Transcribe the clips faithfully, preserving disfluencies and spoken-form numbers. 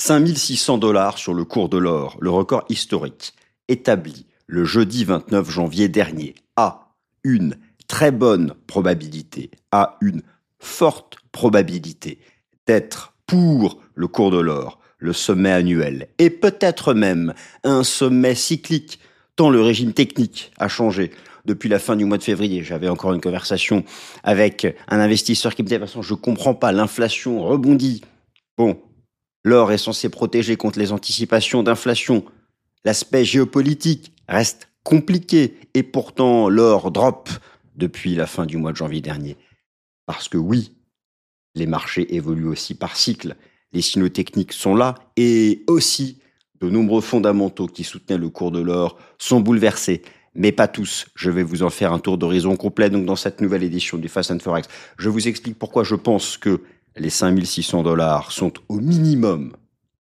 cinq mille six cents dollars sur le cours de l'or, le record historique, établi le jeudi vingt-neuf janvier dernier, a une très bonne probabilité, a une forte probabilité d'être pour le cours de l'or, le sommet annuel, et peut-être même un sommet cyclique, tant le régime technique a changé. Depuis la fin du mois de février, j'avais encore une conversation avec un investisseur qui me disait « De toute façon, je ne comprends pas, l'inflation rebondit. » Bon, l'or est censé protéger contre les anticipations d'inflation. L'aspect géopolitique reste compliqué et pourtant l'or drop depuis la fin du mois de janvier dernier. Parce que oui, les marchés évoluent aussi par cycle. Les signaux techniques sont là et aussi de nombreux fondamentaux qui soutenaient le cours de l'or sont bouleversés. Mais pas tous. Je vais vous en faire un tour d'horizon complet donc dans cette nouvelle édition du Fast and Forex. Je vous explique pourquoi je pense que les cinq mille six cents dollars sont au minimum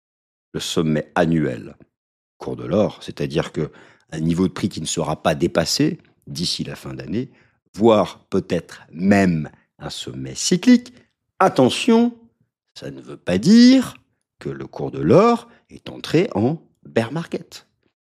le sommet annuel cours de l'or, c'est-à-dire que un niveau de prix qui ne sera pas dépassé d'ici la fin d'année, voire peut-être même un sommet cyclique. Attention, ça ne veut pas dire que le cours de l'or est entré en bear market.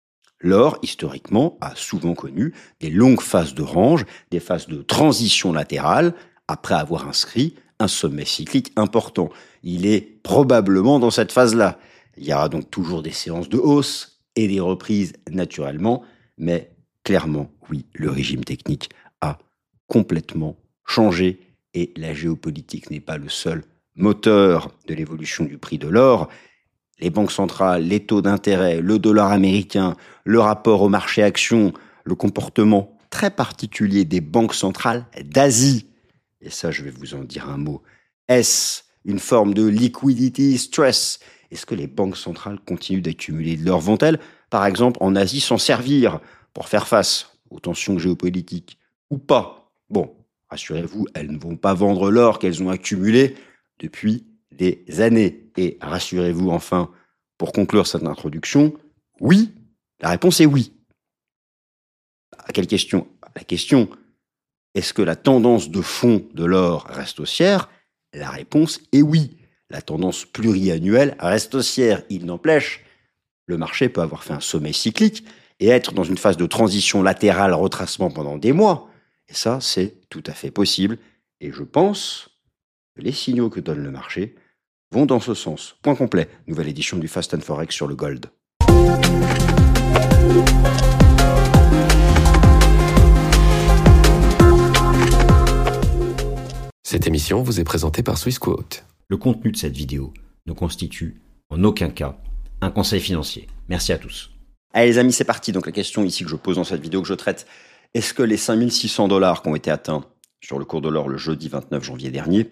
L'or, historiquement, a souvent connu des longues phases de range, des phases de transition latérale, après avoir inscrit un sommet cyclique important. Il est probablement dans cette phase-là. Il y aura donc toujours des séances de hausse et des reprises naturellement, mais clairement, oui, le régime technique a complètement changé et la géopolitique n'est pas le seul moteur de l'évolution du prix de l'or. Les banques centrales, les taux d'intérêt, le dollar américain, le rapport au marché actions, le comportement très particulier des banques centrales d'Asie. Et ça, je vais vous en dire un mot. Est-ce une forme de liquidity stress? Est-ce que les banques centrales continuent d'accumuler de l'or? Vont-elles, par exemple, en Asie, s'en servir pour faire face aux tensions géopolitiques ou pas? Bon, rassurez-vous, elles ne vont pas vendre l'or qu'elles ont accumulé depuis des années. Et rassurez-vous enfin, pour conclure cette introduction, oui, la réponse est oui. À quelle question? La question, est-ce que la tendance de fond de l'or reste haussière? La réponse est oui. La tendance pluriannuelle reste haussière. Il n'empêche, le marché peut avoir fait un sommet cyclique et être dans une phase de transition latérale, retracement pendant des mois. Et ça, c'est tout à fait possible. Et je pense que les signaux que donne le marché vont dans ce sens. Point complet. Nouvelle édition du Fast and Forex sur le gold. Cette émission vous est présentée par Swissquote. Le contenu de cette vidéo ne constitue en aucun cas un conseil financier. Merci à tous. Allez les amis, c'est parti. Donc la question ici que je pose dans cette vidéo que je traite, est-ce que les cinq mille six cents dollars qui ont été atteints sur le cours de l'or le jeudi vingt-neuf janvier dernier,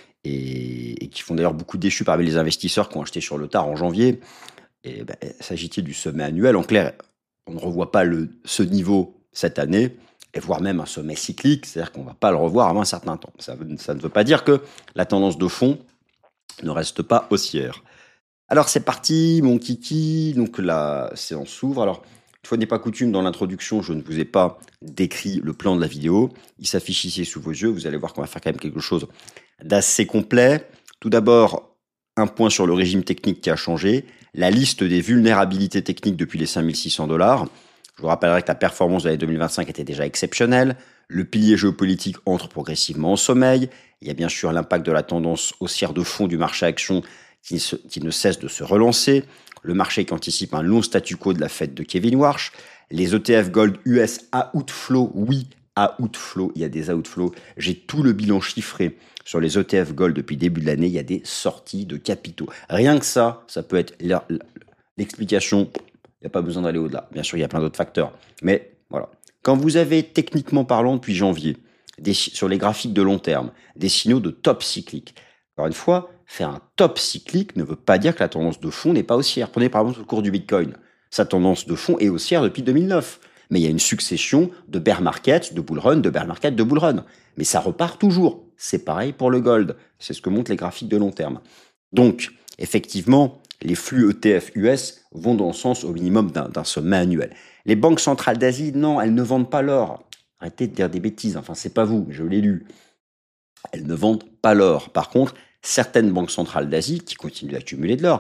et, et qui font d'ailleurs beaucoup déçus parmi les investisseurs qui ont acheté sur le tard en janvier, et ben, s'agit-il du sommet annuel? En clair, on ne revoit pas le, ce niveau cette année, et voire même un sommet cyclique, c'est-à-dire qu'on ne va pas le revoir avant un certain temps. Ça, ça ne veut pas dire que la tendance de fond ne reste pas haussière. Alors c'est parti, mon kiki, donc la séance s'ouvre. Alors, une fois n'est pas coutume, dans l'introduction, je ne vous ai pas décrit le plan de la vidéo. Il s'affiche ici sous vos yeux, vous allez voir qu'on va faire quand même quelque chose d'assez complet. Tout d'abord, un point sur le régime technique qui a changé, la liste des vulnérabilités techniques depuis les cinq mille six cents dollars. Je vous rappellerai que la performance de l'année deux mille vingt-cinq était déjà exceptionnelle. Le pilier géopolitique entre progressivement en sommeil. Il y a bien sûr l'impact de la tendance haussière de fond du marché action qui, se, qui ne cesse de se relancer. Le marché qui anticipe un long statu quo de la fête de Kevin Warsh. Les E T F Gold U S outflow, oui, outflow, il y a des outflows. J'ai tout le bilan chiffré sur les E T F Gold depuis le début de l'année. Il y a des sorties de capitaux. Rien que ça, ça peut être l'explication. Il n'y a pas besoin d'aller au-delà. Bien sûr, il y a plein d'autres facteurs. Mais voilà. Quand vous avez, techniquement parlant, depuis janvier, des, sur les graphiques de long terme, des signaux de top cyclique, encore une fois, faire un top cyclique ne veut pas dire que la tendance de fond n'est pas haussière. Prenez par exemple le cours du Bitcoin. Sa tendance de fond est haussière depuis deux mille neuf. Mais il y a une succession de bear market, de bull run, de bear market, de bull run. Mais ça repart toujours. C'est pareil pour le gold. C'est ce que montrent les graphiques de long terme. Donc, effectivement, les flux E T F U S vont dans le sens au minimum d'un, d'un sommet annuel. Les banques centrales d'Asie, non, elles ne vendent pas l'or. Arrêtez de dire des bêtises. Enfin, c'est pas vous, je l'ai lu. Elles ne vendent pas l'or. Par contre, certaines banques centrales d'Asie qui continuent d'accumuler de l'or.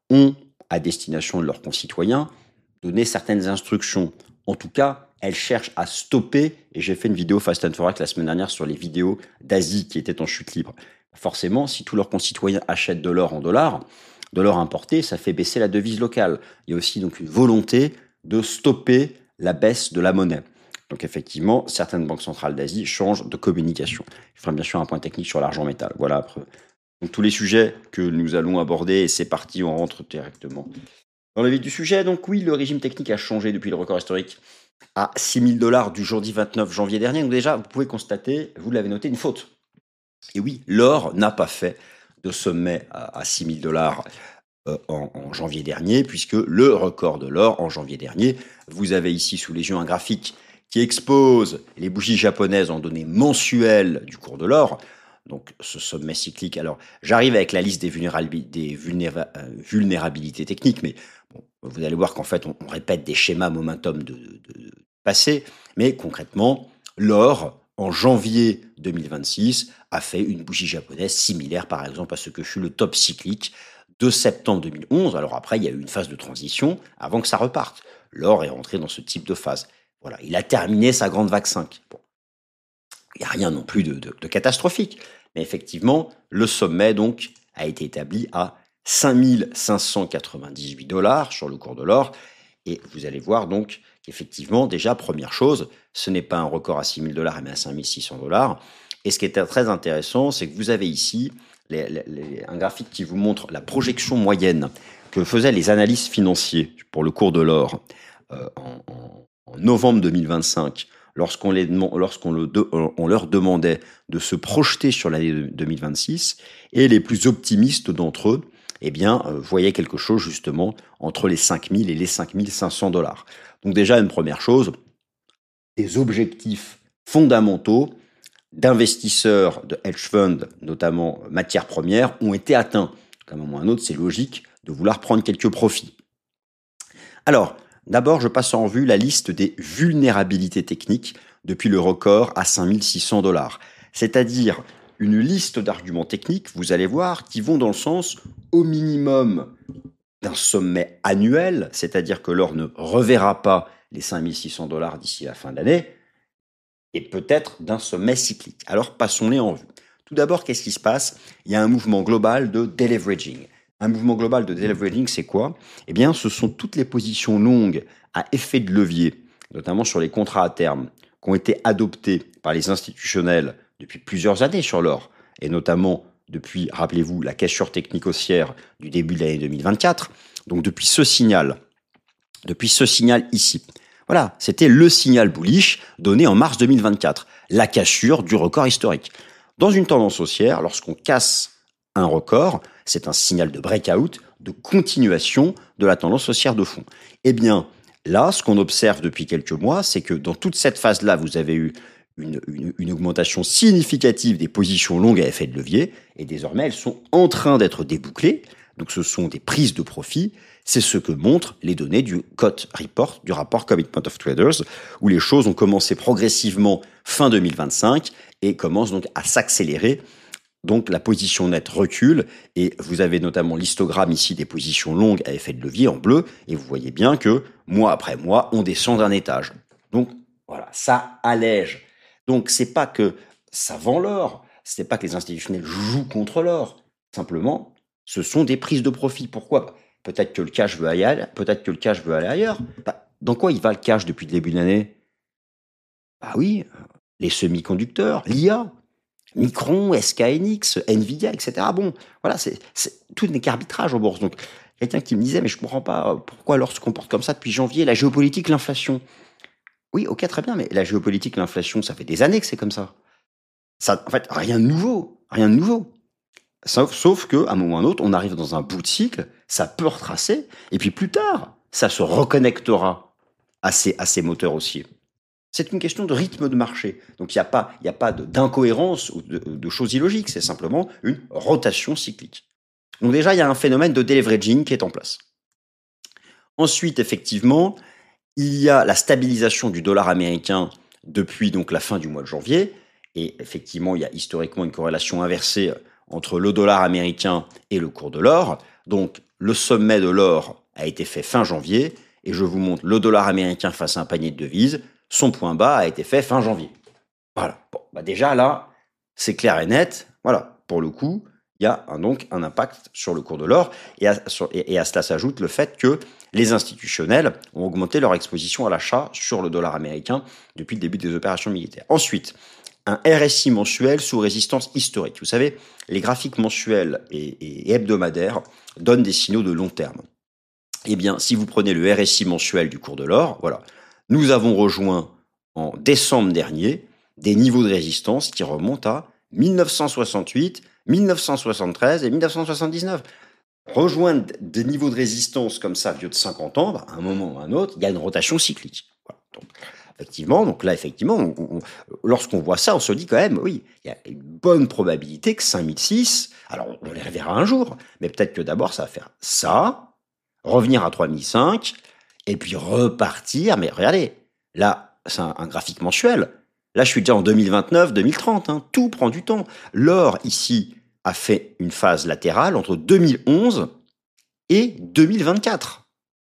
ont, à destination de leurs concitoyens, donné certaines instructions. En tout cas, elles cherchent à stopper, et j'ai fait une vidéo Fast and Forex la semaine dernière sur les vidéos d'Asie qui étaient en chute libre. Forcément, si tous leurs concitoyens achètent de l'or en dollars, de l'or importé, ça fait baisser la devise locale. Il y a aussi donc une volonté de stopper la baisse de la monnaie. Donc effectivement, certaines banques centrales d'Asie changent de communication. Je ferai bien sûr un point technique sur l'argent métal. Voilà, après. Donc tous les sujets que nous allons aborder, et c'est parti, on rentre directement dans le vif du sujet. Donc oui, le régime technique a changé depuis le record historique à six mille dollars du jeudi vingt-neuf janvier dernier. Donc déjà, vous pouvez constater, vous l'avez noté, une faute. Et oui, l'or n'a pas fait de sommet à, à six mille dollars euh, en, en janvier dernier, puisque le record de l'or en janvier dernier, vous avez ici sous les yeux un graphique qui expose les bougies japonaises en données mensuelles du cours de l'or. Donc ce sommet cyclique. Alors j'arrive avec la liste des, vulnérabil- des vulnéra- euh, vulnérabilités techniques, mais bon, vous allez voir qu'en fait on, on répète des schémas momentum de, de, de passé, mais concrètement, l'or en janvier deux mille vingt-six a fait une bougie japonaise similaire par exemple à ce que fut le top cyclique de septembre deux mille onze. Alors après, il y a eu une phase de transition avant que ça reparte. L'or est rentré dans ce type de phase. Voilà, il a terminé sa grande vague cinq. Bon. Il n'y a rien non plus de, de, de catastrophique. Mais effectivement, le sommet donc a été établi à cinq mille cinq cent quatre-vingt-dix-huit dollars sur le cours de l'or. Et vous allez voir donc qu'effectivement, déjà, première chose, ce n'est pas un record à six mille dollars, mais à cinq mille six cents dollars. Et ce qui est très intéressant, c'est que vous avez ici les, les, les, un graphique qui vous montre la projection moyenne que faisaient les analystes financiers pour le cours de l'or euh, en, en, en novembre deux mille vingt-cinq, lorsqu'on, les, lorsqu'on le, on leur demandait de se projeter sur l'année deux mille vingt-six, et les plus optimistes d'entre eux, eh bien, euh, voyaient quelque chose justement entre les cinq mille et les cinq mille cinq cents dollars. Donc déjà, une première chose, des objectifs fondamentaux d'investisseurs de hedge funds, notamment matières premières, ont été atteints. Comme un moment ou un autre, c'est logique de vouloir prendre quelques profits. Alors, d'abord, je passe en revue la liste des vulnérabilités techniques depuis le record à cinq mille six cents dollars. C'est-à-dire une liste d'arguments techniques, vous allez voir, qui vont dans le sens au minimum d'un sommet annuel, c'est-à-dire que l'or ne reverra pas les cinq mille six cents dollars d'ici la fin de l'année, et peut-être d'un sommet cyclique. Alors passons-les en vue. Tout d'abord, qu'est-ce qui se passe? Il y a un mouvement global de deleveraging. Un mouvement global de deleveraging, c'est quoi? Eh bien, ce sont toutes les positions longues à effet de levier, notamment sur les contrats à terme, qui ont été adoptées par les institutionnels depuis plusieurs années sur l'or, et notamment depuis, rappelez-vous, la cassure technique haussière du début de l'année deux mille vingt-quatre. Donc depuis ce signal, depuis ce signal ici, voilà, c'était le signal bullish donné en mars deux mille vingt-quatre, la cassure du record historique. Dans une tendance haussière, lorsqu'on casse un record, c'est un signal de breakout, de continuation de la tendance haussière de fond. Eh bien, là, ce qu'on observe depuis quelques mois, c'est que dans toute cette phase-là, vous avez eu une, une, une augmentation significative des positions longues à effet de levier, et désormais, elles sont en train d'être débouclées. Donc, ce sont des prises de profit. C'est ce que montrent les données du C O T Report, du rapport Commitment of Traders, où les choses ont commencé progressivement fin deux mille vingt-cinq et commencent donc à s'accélérer. Donc la position nette recule et vous avez notamment l'histogramme ici des positions longues à effet de levier en bleu et vous voyez bien que mois après mois, on descend d'un étage. Donc voilà, ça allège. Donc c'est pas que ça vend l'or, c'est pas que les institutionnels jouent contre l'or. Simplement, ce sont des prises de profit. Pourquoi ? Peut-être que le cash veut aller ailleurs. Peut-être que le cash veut aller ailleurs. Bah, dans quoi il va le cash depuis le début de l'année ? Bah oui, les semi-conducteurs, l'I A, Micron, S K N X, Nvidia, et cetera. Bon, voilà, c'est, c'est, tout n'est qu'arbitrage en bourse. Donc, quelqu'un qui me disait, mais je ne comprends pas pourquoi l'or se comporte comme ça depuis janvier, la géopolitique, l'inflation. Oui, ok, très bien, mais la géopolitique, l'inflation, ça fait des années que c'est comme ça. Ça, en fait, rien de nouveau, rien de nouveau. Sauf, sauf qu'à un moment ou à un autre, on arrive dans un bout de cycle, ça peut retracer, et puis plus tard, ça se reconnectera à ces, à ces moteurs haussiers. C'est une question de rythme de marché. Donc il n'y a pas, il n'y a pas de, d'incohérence ou de, de choses illogiques, c'est simplement une rotation cyclique. Donc déjà, il y a un phénomène de deleveraging qui est en place. Ensuite, effectivement, il y a la stabilisation du dollar américain depuis donc la fin du mois de janvier, et effectivement, il y a historiquement une corrélation inversée entre le dollar américain et le cours de l'or. Donc, le sommet de l'or a été fait fin janvier, et je vous montre le dollar américain face à un panier de devises, son point bas a été fait fin janvier. Voilà. Bon, bah déjà là, c'est clair et net. Voilà. Pour le coup, il y a un, donc un impact sur le cours de l'or, et à, sur, et, et à cela s'ajoute le fait que les institutionnels ont augmenté leur exposition à l'achat sur le dollar américain depuis le début des opérations militaires. Ensuite, un R S I mensuel sous résistance historique. Vous savez, les graphiques mensuels et, et, et hebdomadaires donnent des signaux de long terme. Eh bien, si vous prenez le R S I mensuel du cours de l'or, voilà, nous avons rejoint en décembre dernier des niveaux de résistance qui remontent à mille neuf cent soixante-huit, mille neuf cent soixante-treize et mille neuf cent soixante-dix-neuf. Rejoindre des niveaux de résistance comme ça, vieux de cinquante ans, bah, à un moment ou à un autre, il y a une rotation cyclique. Voilà. Donc, effectivement, donc là, effectivement, on, on, lorsqu'on voit ça, on se dit quand même, oui, il y a une bonne probabilité que cinq mille six, alors on les reverra un jour, mais peut-être que d'abord ça va faire ça, revenir à trois mille cinq, et puis repartir. Mais regardez, là, c'est un, un graphique mensuel. Là, je suis déjà en deux mille vingt-neuf, deux mille trente, hein, tout prend du temps. L'or, ici, a fait une phase latérale entre deux mille onze et deux mille vingt-quatre.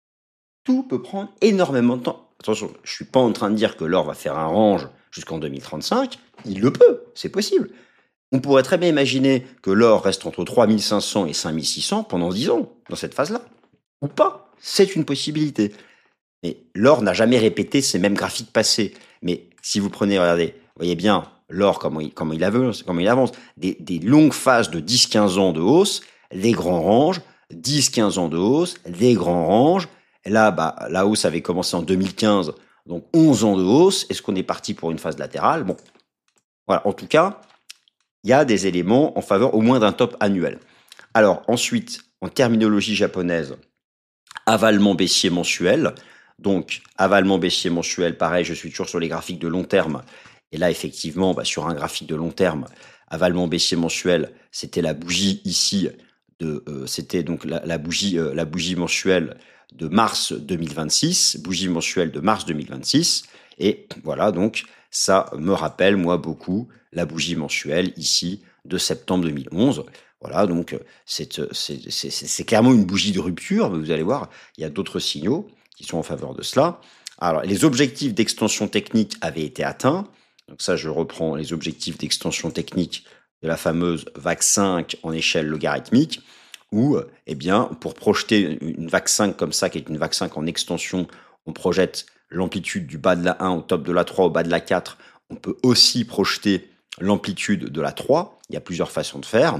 Tout peut prendre énormément de temps. Attention, je ne suis pas en train de dire que l'or va faire un range jusqu'en deux mille trente-cinq. Il le peut, c'est possible. On pourrait très bien imaginer que l'or reste entre trois mille cinq cents et cinq mille six cents pendant dix ans, dans cette phase-là. Ou pas, c'est une possibilité. Mais l'or n'a jamais répété ces mêmes graphiques passés. Mais si vous prenez, regardez, vous voyez bien l'or, comment il, comment il avance, comment il avance. Des, des longues phases de dix à quinze ans de hausse, des grands ranges, dix à quinze ans de hausse, des grands ranges. Et là, bah, la hausse avait commencé en deux mille quinze, donc onze ans de hausse. Est-ce qu'on est parti pour une phase latérale? Bon, voilà, en tout cas, il y a des éléments en faveur au moins d'un top annuel. Alors ensuite, en terminologie japonaise, avalement baissier mensuel. Donc, avalement baissier mensuel, pareil, je suis toujours sur les graphiques de long terme. Et là, effectivement, bah, sur un graphique de long terme, avalement baissier mensuel, c'était la bougie ici, de, euh, c'était donc la, la, bougie, euh, la bougie mensuelle de mars deux mille vingt-six, bougie mensuelle de mars deux mille vingt-six. Et voilà, donc, ça me rappelle, moi, beaucoup la bougie mensuelle ici de septembre deux mille onze. Voilà, donc c'est, c'est, c'est, c'est clairement une bougie de rupture, mais vous allez voir, il y a d'autres signaux qui sont en faveur de cela. Alors, les objectifs d'extension technique avaient été atteints. Donc ça, je reprends les objectifs d'extension technique de la fameuse vague cinq en échelle logarithmique, où, eh bien, pour projeter une vague cinq comme ça, qui est une vague cinq en extension, on projette l'amplitude du bas de la un au top de la trois, au bas de la quatre. On peut aussi projeter l'amplitude de la trois. Il y a plusieurs façons de faire.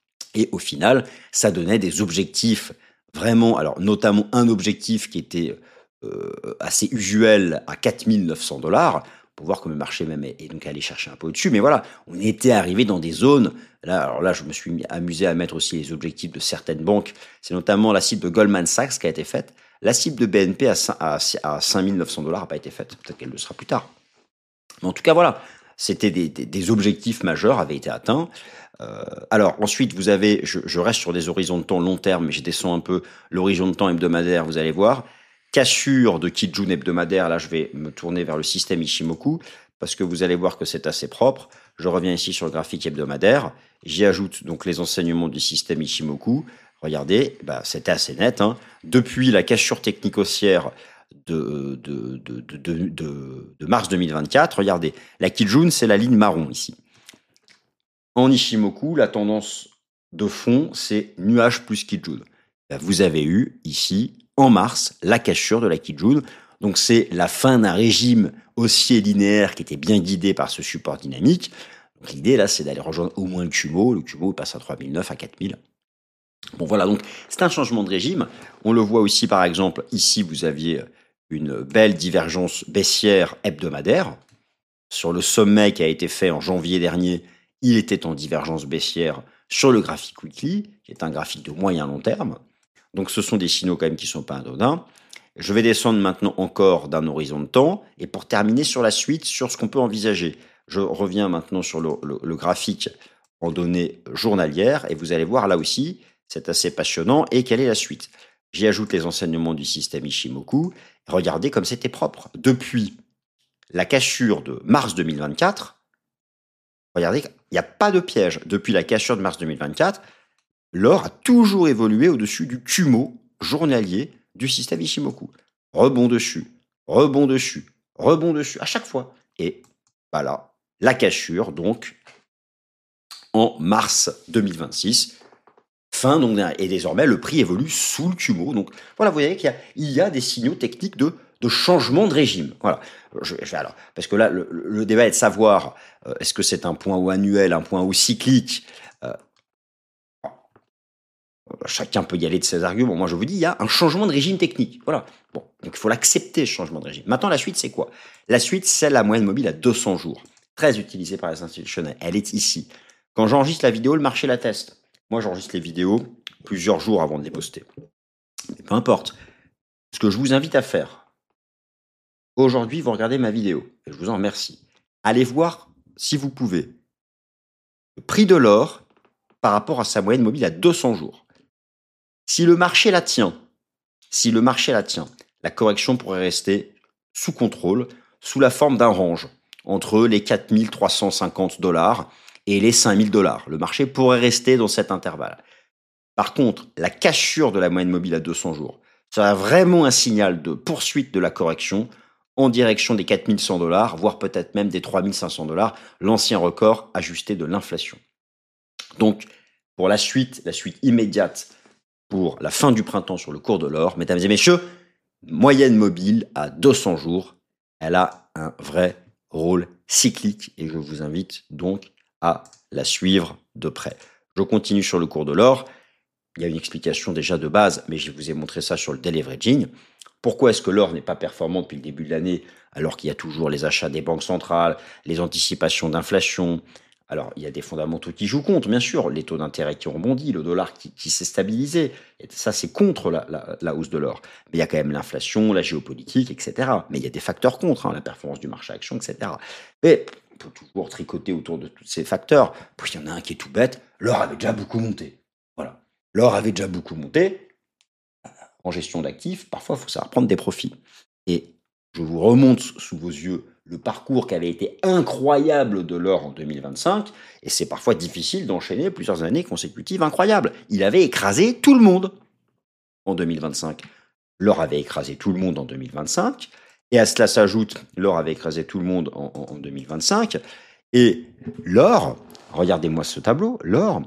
Et au final, ça donnait des objectifs vraiment, alors notamment un objectif qui était euh, assez usuel à quatre mille neuf cents dollars, pour voir que le marché même est, est donc allé chercher un peu au-dessus. Mais voilà, on était arrivé dans des zones. Là, alors là, je me suis amusé à mettre aussi les objectifs de certaines banques. C'est notamment la cible de Goldman Sachs qui a été faite. La cible de B N P à, à, à cinq mille neuf cents dollars n'a pas été faite. Peut-être qu'elle le sera plus tard. Mais en tout cas, voilà, c'était des, des, des objectifs majeurs avaient été atteints. Euh, alors ensuite, vous avez, je, je reste sur des horizons de temps long terme, mais je descends un peu l'horizon de temps hebdomadaire, vous allez voir. Cassure de Kijun hebdomadaire, là je vais me tourner vers le système Ichimoku, parce que vous allez voir que c'est assez propre. Je reviens ici sur le graphique hebdomadaire, j'y ajoute donc les enseignements du système Ichimoku. Regardez, bah, c'était assez net, hein. Depuis la cassure technique haussière de, de, de, de, de, de, de mars deux mille vingt-quatre, regardez, la Kijun, c'est la ligne marron ici. En Ichimoku, la tendance de fond, c'est nuage plus Kijun. Vous avez eu ici, en mars, la cassure de la Kijun. Donc c'est la fin d'un régime haussier linéaire qui était bien guidé par ce support dynamique. Donc l'idée là, c'est d'aller rejoindre au moins le Kumo. Le Kumo passe à trois mille neuf, à quatre mille. Bon voilà, donc c'est un changement de régime. On le voit aussi par exemple, ici vous aviez une belle divergence baissière hebdomadaire. Sur le sommet qui a été fait en janvier dernier, il était en divergence baissière sur le graphique weekly, qui est un graphique de moyen long terme. Donc ce sont des signaux quand même qui ne sont pas anodins. Je vais descendre maintenant encore d'un horizon de temps, et pour terminer sur la suite, sur ce qu'on peut envisager. Je reviens maintenant sur le, le, le graphique en données journalières, et vous allez voir là aussi, c'est assez passionnant, et quelle est la suite? J'y ajoute les enseignements du système Ichimoku. Regardez comme c'était propre. Depuis la cassure de mars deux mille vingt-quatre, regardez, il n'y a pas de piège. Depuis la cassure de mars deux mille vingt-quatre, l'or a toujours évolué au-dessus du Kumo journalier du système Ichimoku. Rebond dessus, rebond dessus, rebond dessus, à chaque fois. Et voilà, la cassure, donc, en mars deux mille vingt-six. Fin, donc, et désormais, le prix évolue sous le Kumo. Donc, voilà, vous voyez qu'il y a, il y a des signaux techniques de, de changement de régime. Voilà. Je, je, alors, parce que là, le, le débat est de savoir, euh, est-ce que c'est un point haut annuel, un point haut cyclique euh, Chacun peut y aller de ses arguments. Moi, je vous dis, il y a un changement de régime technique. Voilà. Bon, donc il faut l'accepter, ce changement de régime. Maintenant, la suite, c'est quoi? La suite, c'est la moyenne mobile à deux cents jours. Très utilisée par les institutionnels. Elle est ici. Quand j'enregistre la vidéo, le marché la teste. Moi, j'enregistre les vidéos plusieurs jours avant de les poster. Mais peu importe. Ce que je vous invite à faire, aujourd'hui, vous regardez ma vidéo, et je vous en remercie. Allez voir, si vous pouvez, le prix de l'or par rapport à sa moyenne mobile à deux cents jours. Si le marché la tient, si le marché la tient, la correction pourrait rester sous contrôle, sous la forme d'un range, entre les quatre mille trois cent cinquante dollars et les cinq mille dollars. Le marché pourrait rester dans cet intervalle. Par contre, la cassure de la moyenne mobile à deux cents jours, ça a vraiment un signal de poursuite de la correction en direction des quatre mille cent dollars, voire peut-être même des trois mille cinq cents dollars, l'ancien record ajusté de l'inflation. Donc, pour la suite, la suite immédiate, pour la fin du printemps sur le cours de l'or, mesdames et messieurs, moyenne mobile à deux cents jours, elle a un vrai rôle cyclique et je vous invite donc à la suivre de près. Je continue sur le cours de l'or. Il y a une explication déjà de base, mais je vous ai montré ça sur le deleveraging. Pourquoi est-ce que l'or n'est pas performant depuis le début de l'année alors qu'il y a toujours les achats des banques centrales, les anticipations d'inflation? Alors, il y a des fondamentaux qui jouent contre, bien sûr, les taux d'intérêt qui ont rebondi, le dollar qui, qui s'est stabilisé. Et ça, c'est contre la, la, la hausse de l'or. Mais il y a quand même l'inflation, la géopolitique, et cetera. Mais il y a des facteurs contre, hein, la performance du marché action, et cetera. Mais on peut toujours tricoter autour de tous ces facteurs. Puis il y en a un qui est tout bête, l'or avait déjà beaucoup monté. Voilà. L'or avait déjà beaucoup monté. En gestion d'actifs, parfois, il faut savoir prendre des profits. Et je vous remonte sous vos yeux le parcours qui avait été incroyable de l'or en deux mille vingt-cinq, et c'est parfois difficile d'enchaîner plusieurs années consécutives incroyables. Il avait écrasé tout le monde en deux mille vingt-cinq. L'or avait écrasé tout le monde en deux mille vingt-cinq, et à cela s'ajoute, l'or avait écrasé tout le monde en, en, en deux mille vingt-cinq, et l'or, regardez-moi ce tableau, l'or,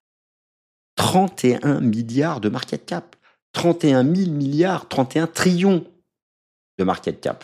trente et un milliards de market cap, trente et un mille milliards, trente et un trillions de market cap.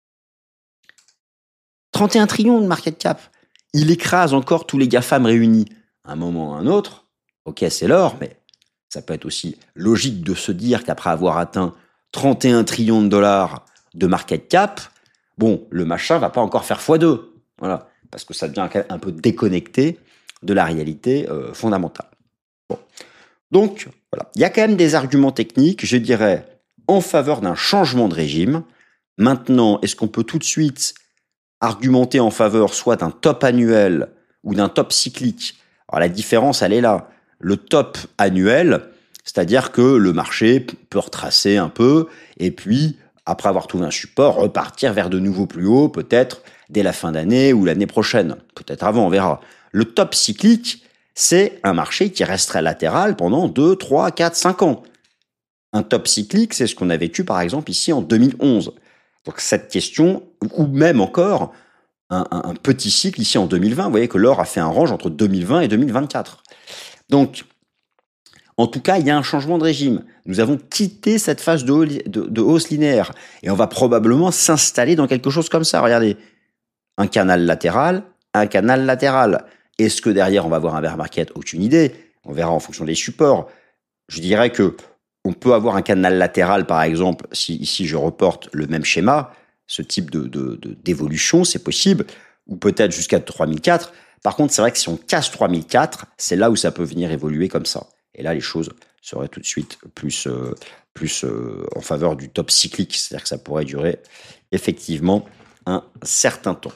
trente et un trillions de market cap. Il écrase encore tous les GAFAM réunis. À un moment ou à un autre, ok, c'est l'or, mais ça peut être aussi logique de se dire qu'après avoir atteint trente et un trillions de dollars de market cap, bon, le machin va pas encore faire fois deux. Voilà, parce que ça devient un peu déconnecté de la réalité euh, fondamentale. Bon. Donc, voilà, il y a quand même des arguments techniques, je dirais, en faveur d'un changement de régime. Maintenant, est-ce qu'on peut tout de suite argumenter en faveur soit d'un top annuel ou d'un top cyclique? Alors la différence, elle est là. Le top annuel, c'est-à-dire que le marché peut retracer un peu et puis, après avoir trouvé un support, repartir vers de nouveaux plus hauts, peut-être dès la fin d'année ou l'année prochaine. Peut-être avant, on verra. Le top cyclique, c'est un marché qui resterait latéral pendant deux, trois, quatre, cinq ans. Un top cyclique, c'est ce qu'on a vécu par exemple ici en deux mille onze. Donc cette question, ou même encore un, un, un petit cycle ici en deux mille vingt, vous voyez que l'or a fait un range entre deux mille vingt et deux mille vingt-quatre. Donc, en tout cas, il y a un changement de régime. Nous avons quitté cette phase de, de, de hausse linéaire et on va probablement s'installer dans quelque chose comme ça. Regardez, un canal latéral, un canal latéral. Est-ce que derrière on va avoir un bear market? Aucune idée. On verra en fonction des supports. Je dirais que on peut avoir un canal latéral, par exemple, si ici je reporte le même schéma, ce type de, de, de, d'évolution, c'est possible, ou peut-être jusqu'à trois mille quatre. Par contre, c'est vrai que si on casse trois mille quatre, c'est là où ça peut venir évoluer comme ça. Et là, les choses seraient tout de suite plus, euh, plus euh, en faveur du top cyclique, c'est-à-dire que ça pourrait durer effectivement un certain temps.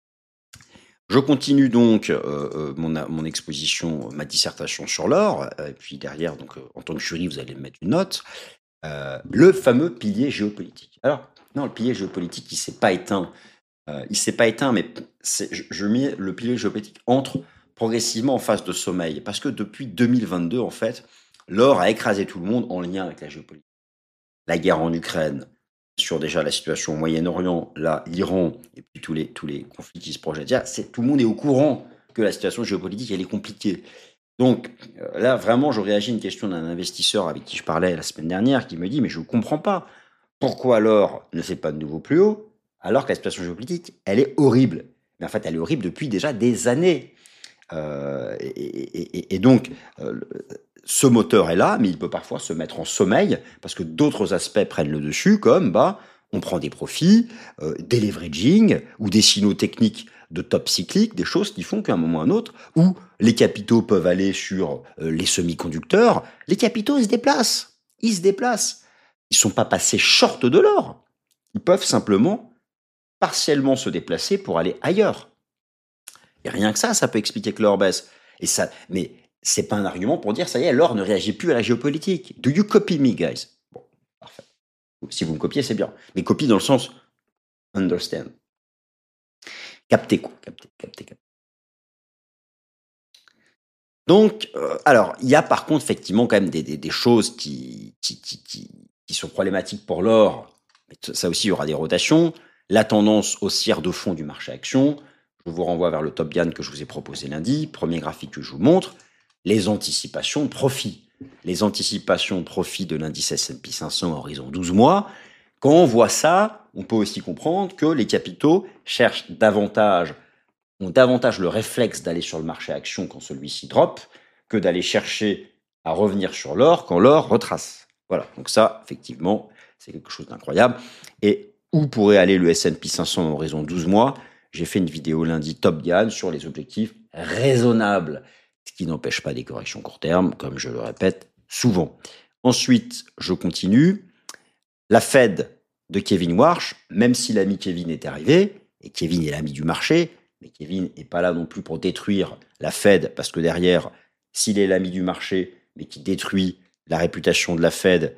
Je continue donc euh, mon, mon exposition, ma dissertation sur l'or, et puis derrière, donc, en tant que jury, vous allez me mettre une note. Euh, le fameux pilier géopolitique. Alors, non, le pilier géopolitique, il ne s'est pas éteint. Euh, il ne s'est pas éteint, mais c'est, je, je mets le pilier géopolitique entre progressivement en phase de sommeil. Parce que depuis deux mille vingt-deux, en fait, l'or a écrasé tout le monde en lien avec la géopolitique. La guerre en Ukraine, sur déjà la situation au Moyen-Orient, là, l'Iran, et puis tous les, tous les conflits qui se projettent. C'est, tout le monde est au courant que la situation géopolitique, elle est compliquée. Donc euh, là, vraiment, je réagis à une question d'un investisseur avec qui je parlais la semaine dernière, qui me dit, mais je ne comprends pas, pourquoi l'or ne fait pas de nouveau plus haut, alors que la situation géopolitique, elle est horrible. Mais en fait, elle est horrible depuis déjà des années. Euh, et, et, et, et donc, euh, ce moteur est là, mais il peut parfois se mettre en sommeil, parce que d'autres aspects prennent le dessus, comme bah, on prend des profits, euh, des leveraging, ou des signaux techniques de top cyclique, des choses qui font qu'à un moment ou à un autre, où les capitaux peuvent aller sur euh, les semi-conducteurs, les capitaux, ils se déplacent. Ils se déplacent. Ils ne sont pas passés short de l'or. Ils peuvent simplement partiellement se déplacer pour aller ailleurs. Et rien que ça, ça peut expliquer que l'or baisse. Et ça, mais c'est pas un argument pour dire, ça y est, l'or ne réagit plus à la géopolitique. Do you copy me, guys? Bon, parfait. Si vous me copiez, c'est bien. Mais copie dans le sens understand. Captez quoi, captez, captez, captez. Donc, euh, alors, il y a par contre effectivement quand même des, des, des choses qui, qui, qui, qui, qui sont problématiques pour l'or. Mais ça aussi, il y aura des rotations. La tendance haussière de fond du marché action. Je vous renvoie vers le Top Gun que je vous ai proposé lundi. Premier graphique que je vous montre. Les anticipations de profit. Les anticipations de profit de l'indice S and P cinq cents à horizon douze mois. Quand on voit ça, on peut aussi comprendre que les capitaux cherchent davantage, ont davantage le réflexe d'aller sur le marché action quand celui-ci drop, que d'aller chercher à revenir sur l'or quand l'or retrace. Voilà, donc ça, effectivement, c'est quelque chose d'incroyable. Et où pourrait aller le S and P cinq cents à horizon douze mois? J'ai fait une vidéo lundi Top Gun sur les objectifs raisonnables, ce qui n'empêche pas des corrections court terme, comme je le répète souvent. Ensuite, je continue. La Fed de Kevin Warsh, même si l'ami Kevin est arrivé, et Kevin est l'ami du marché, mais Kevin n'est pas là non plus pour détruire la Fed, parce que derrière, s'il est l'ami du marché, mais qui détruit la réputation de la Fed,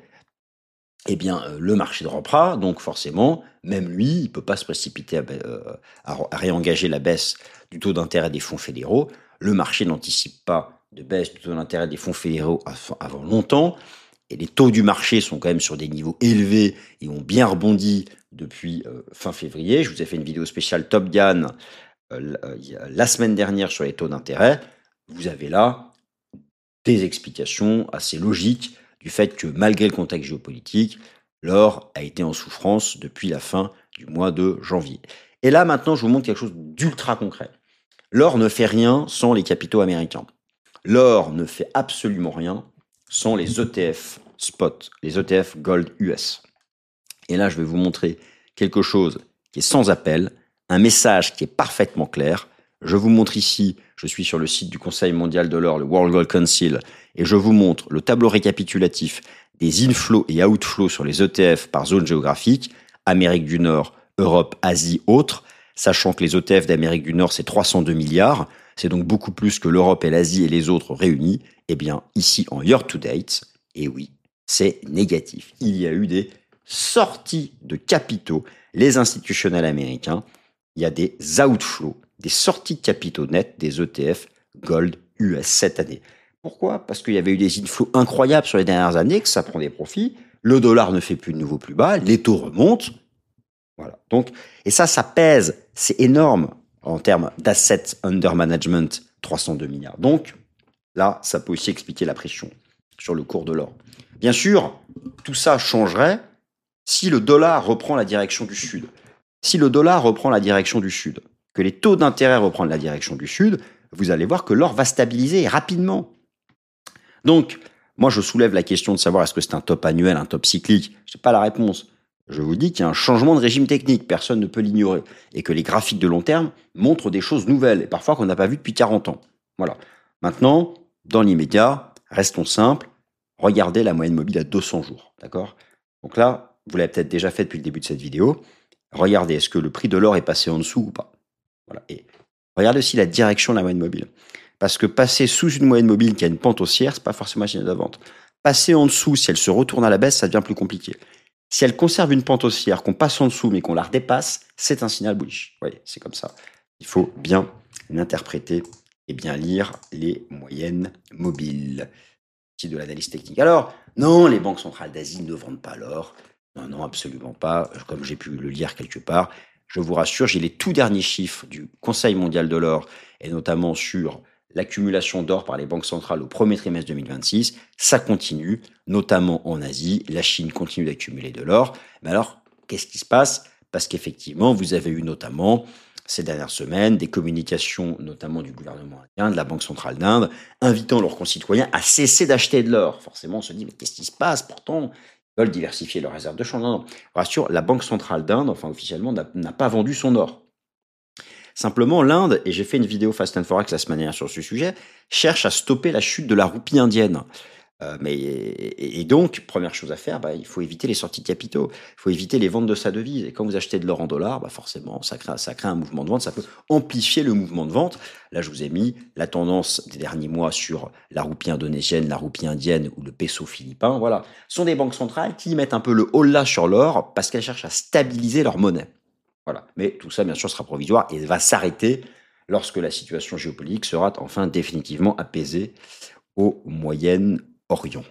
eh bien, euh, le marché droppera. Donc forcément, même lui, il ne peut pas se précipiter à, euh, à, à réengager la baisse du taux d'intérêt des fonds fédéraux. Le marché n'anticipe pas de baisse du taux d'intérêt des fonds fédéraux avant longtemps. Et les taux du marché sont quand même sur des niveaux élevés et ont bien rebondi depuis euh, fin février. Je vous ai fait une vidéo spéciale Top Gun euh, la semaine dernière sur les taux d'intérêt. Vous avez là des explications assez logiques du fait que malgré le contexte géopolitique, l'or a été en souffrance depuis la fin du mois de janvier. Et là, maintenant, je vous montre quelque chose d'ultra concret. L'or ne fait rien sans les capitaux américains. L'or ne fait absolument rien sans les E T F spot, les E T F Gold U S. Et là, je vais vous montrer quelque chose qui est sans appel, un message qui est parfaitement clair. Je vous montre ici, je suis sur le site du Conseil mondial de l'or, le World Gold Council, et je vous montre le tableau récapitulatif des inflows et outflows sur les E T F par zone géographique, Amérique du Nord, Europe, Asie, autres, sachant que les E T F d'Amérique du Nord, c'est trois cent deux milliards, c'est donc beaucoup plus que l'Europe et l'Asie et les autres réunis. Eh bien, ici, en year to date, et oui, c'est négatif. Il y a eu des sorties de capitaux, les institutionnels américains, il y a des outflows, des sorties de capitaux nets des E T F Gold U S cette année. Pourquoi? Parce qu'il y avait eu des inflows incroyables sur les dernières années, que ça prend des profits, le dollar ne fait plus de nouveau plus bas, les taux remontent. Voilà. Donc, et ça, ça pèse, c'est énorme en termes d'assets under management, trois cent deux milliards. Donc, là, ça peut aussi expliquer la pression sur le cours de l'or. Bien sûr, tout ça changerait si le dollar reprend la direction du sud. Si le dollar reprend la direction du sud, que les taux d'intérêt reprennent la direction du sud, vous allez voir que l'or va stabiliser rapidement. Donc, moi, je soulève la question de savoir est-ce que c'est un top annuel, un top cyclique. Je n'ai pas la réponse. Je vous dis qu'il y a un changement de régime technique, personne ne peut l'ignorer, et que les graphiques de long terme montrent des choses nouvelles, et parfois qu'on n'a pas vues depuis quarante ans. Voilà. Maintenant, dans l'immédiat, restons simples, regardez la moyenne mobile à deux cents jours, d'accord? Donc là, vous l'avez peut-être déjà fait depuis le début de cette vidéo, regardez, est-ce que le prix de l'or est passé en dessous ou pas? Voilà. Et regardez aussi la direction de la moyenne mobile, parce que passer sous une moyenne mobile qui a une pente haussière, c'est pas forcément un signal de vente. Passer en dessous, si elle se retourne à la baisse, ça devient plus compliqué. Si elle conserve une pente haussière, qu'on passe en dessous mais qu'on la redépasse, c'est un signal bullish. Vous voyez, c'est comme ça. Il faut bien l'interpréter et bien lire les moyennes mobiles. C'est de l'analyse technique. Alors, non, les banques centrales d'Asie ne vendent pas l'or. Non, non, absolument pas. Comme j'ai pu le lire quelque part, je vous rassure, j'ai les tout derniers chiffres du Conseil mondial de l'or, et notamment sur l'accumulation d'or par les banques centrales au premier trimestre deux mille vingt-six. Ça continue, notamment en Asie. La Chine continue d'accumuler de l'or. Mais alors, qu'est-ce qui se passe? Parce qu'effectivement, vous avez eu notamment ces dernières semaines des communications, notamment du gouvernement indien, de la Banque centrale d'Inde, invitant leurs concitoyens à cesser d'acheter de l'or. Forcément, on se dit, mais qu'est-ce qui se passe? Pourtant, ils veulent diversifier leurs réserves de change. Non, non. Rassure, la Banque centrale d'Inde, enfin officiellement, n'a, n'a pas vendu son or. Simplement, l'Inde, et j'ai fait une vidéo Fast and Forex la semaine dernière sur ce sujet, cherche à stopper la chute de la roupie indienne. Euh, mais, et, et donc, première chose à faire, bah, il faut éviter les sorties de capitaux, il faut éviter les ventes de sa devise. Et quand vous achetez de l'or en dollars, bah forcément, ça crée, ça crée un mouvement de vente, ça peut amplifier le mouvement de vente. Là, je vous ai mis la tendance des derniers mois sur la roupie indonésienne, la roupie indienne ou le peso philippin. Voilà, ce sont des banques centrales qui mettent un peu le holà sur l'or parce qu'elles cherchent à stabiliser leur monnaie. Voilà. Mais tout ça, bien sûr, sera provisoire et va s'arrêter lorsque la situation géopolitique sera enfin définitivement apaisée au Moyen-Orient.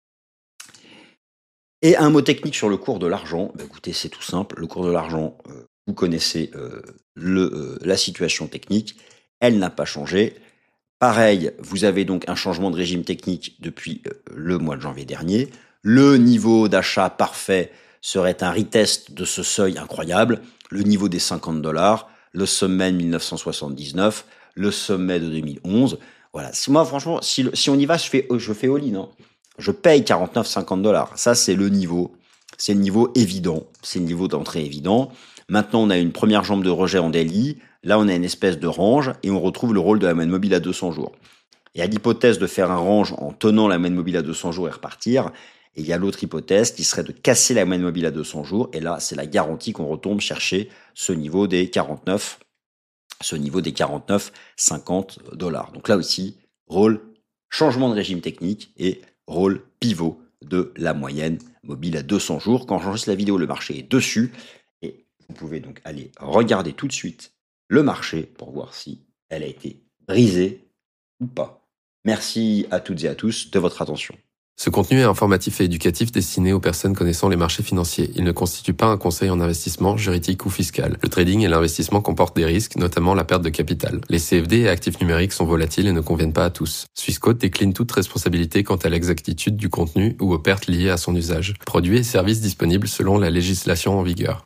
Et un mot technique sur le cours de l'argent. Bah, écoutez, c'est tout simple. Le cours de l'argent, euh, vous connaissez euh, le, euh, la situation technique. Elle n'a pas changé. Pareil, vous avez donc un changement de régime technique depuis euh, le mois de janvier dernier. Le niveau d'achat parfait serait un retest de ce seuil incroyable. Le niveau des cinquante dollars, le sommet de mille neuf cent soixante-dix-neuf, le sommet de deux mille onze. Voilà. Si moi, franchement, si, le, si on y va, je fais, je fais all-in. Hein. Je paye quarante-neuf cinquante dollars. Ça, c'est le niveau. C'est le niveau évident. C'est le niveau d'entrée évident. Maintenant, on a une première jambe de rejet en daily. Là, on a une espèce de range et on retrouve le rôle de la moyenne mobile à deux cents jours. Et à l'hypothèse de faire un range en tenant la moyenne mobile à deux cents jours et repartir, et il y a l'autre hypothèse qui serait de casser la moyenne mobile à deux cents jours. Et là, c'est la garantie qu'on retombe chercher ce niveau des quarante-neuf, ce niveau des quarante-neuf cinquante dollars. Donc là aussi, rôle changement de régime technique et rôle pivot de la moyenne mobile à deux cents jours. Quand j'enregistre la vidéo, le marché est dessus. Et vous pouvez donc aller regarder tout de suite le marché pour voir si elle a été brisée ou pas. Merci à toutes et à tous de votre attention. Ce contenu est informatif et éducatif destiné aux personnes connaissant les marchés financiers. Il ne constitue pas un conseil en investissement, juridique ou fiscal. Le trading et l'investissement comportent des risques, notamment la perte de capital. Les C F D et actifs numériques sont volatiles et ne conviennent pas à tous. Swissquote décline toute responsabilité quant à l'exactitude du contenu ou aux pertes liées à son usage. Produits et services disponibles selon la législation en vigueur.